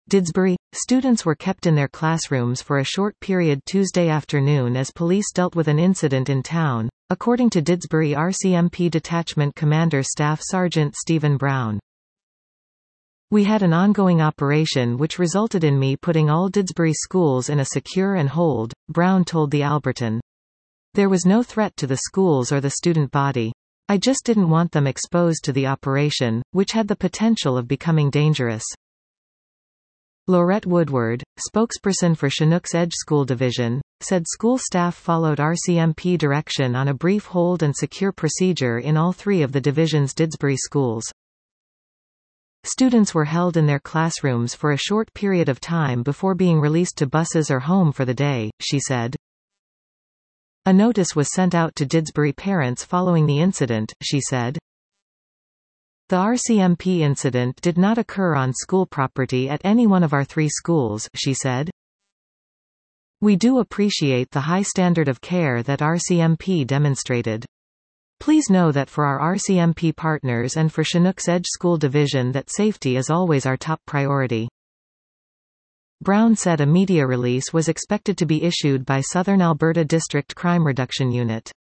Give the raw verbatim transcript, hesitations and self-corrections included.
Didsbury. Students were kept in their classrooms for a short period Tuesday afternoon as police dealt with an incident in town, according to Didsbury R C M P Detachment Commander Staff Sergeant Stephen Brown. "We had an ongoing operation which resulted in me putting all Didsbury schools in a secure and hold," Brown told the Alberton. "There was no threat to the schools or the student body. I just didn't want them exposed to the operation, which had the potential of becoming dangerous." Laurette Woodward, spokesperson for Chinook's Edge School Division, said school staff followed R C M P direction on a brief hold and secure procedure in all three of the division's Didsbury schools. Students were held in their classrooms for a short period of time before being released to buses or home for the day, she said. A notice was sent out to Didsbury parents following the incident, she said. The R C M P incident did not occur on school property at any one of our three schools, she said. "We do appreciate the high standard of care that R C M P demonstrated. Please know that for our R C M P partners and for Chinook's Edge School Division that safety is always our top priority." Brown said a media release was expected to be issued by Southern Alberta District Crime Reduction Unit.